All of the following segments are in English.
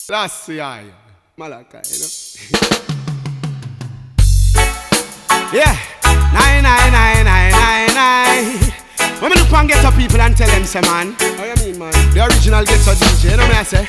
Last year, Malachi, you know. Yeah, 99999. When me look and get up people and tell them, say man, how you mean man? The original gets a DJ, you know me I say?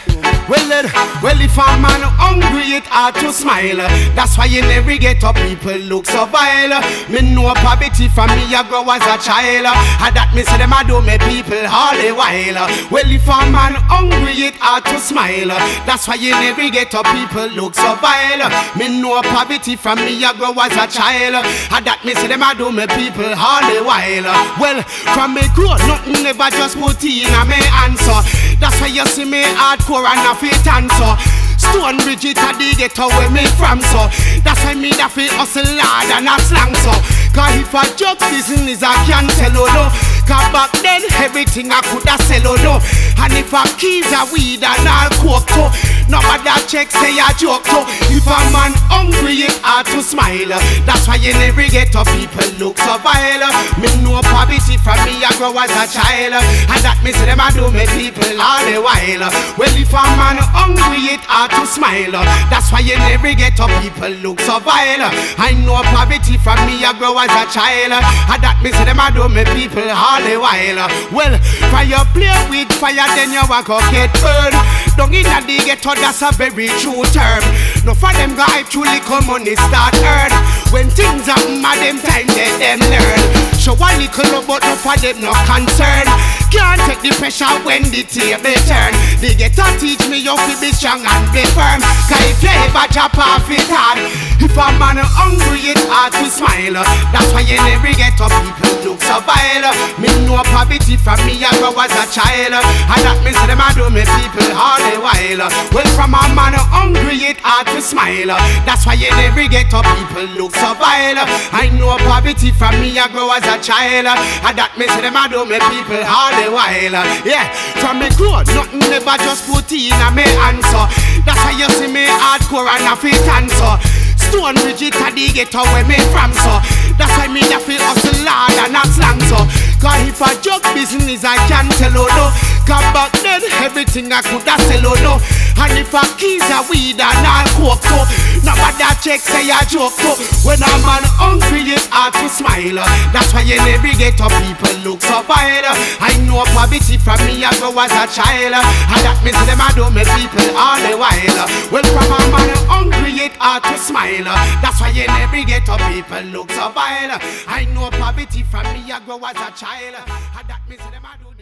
Well if a man hungry it hard to smile. That's why in every ghetto people look so vile. Me know poverty from me I grow as a child. And that me say them I do me people all the while. Well if a man hungry it hard to smile. That's why in every ghetto people look so vile. Me know poverty from me I grow as a child. And that me say them I do me people all the while. Well from me grow nothing never just put in a me answer. That's why you see me hardcore and a fit answer. Stone Bridge it a the ghetto where me from so. That's why me da fi hustle hard and a slang so. Cause if a job business I can't tell you no. Cause back then everything I could a sell you no. And if a keys a weed and all coke so. Nobody check say a joke so. If a man hungry it hard to smile. That's why in every ghetto people look so vile. Me know poverty from me I grow as a child. And that me say them I do me people all the while. Well if a man hungry it hard to smile. That's why in every ghetto people look so vile. I know poverty from me I grow as a child. And that me say them I do me people all the while. Well, fire play with fire then you walk up get burned. Don't in the ghetto that's a very true term. No for them guy truly come money start earn. When things happen at them time they them learn. Show a little love but no for them no concern. Can't take the pressure when the table turn. They get to teach me you to be strong and be firm. Cause if you ever chop off it hard. If a man hungry it hard to smile. That's why in every ghetto people look so vile. Me know poverty from me I grow as a child. And that means them I do me people all the while. Well from a man hungry it hard to smile. That's why in every ghetto people look so vile. I know poverty from me I grow as a child. And that means them I do me people all the while. Yeah, from me grow nothing never just put in a me answer. That's why you see me hardcore and a fit answer. Stone Bridge it a the ghetto where me from so. That's why me da feel hustle hard and a slang so. Cause if a job business I can't tell you no. Cause back then everything I could a sell you no. And if a keys a weed and all coke so. Nobody check say a joke so. When a man hungry it hard to smile. That's why in every ghetto people look so vile. I know poverty from me I grow as a child. And that means them I do me people all the while. Well from a man hungry it hard to smile. That's why in every ghetto people look so vile. I know poverty from me I grow as a child. And that means them I do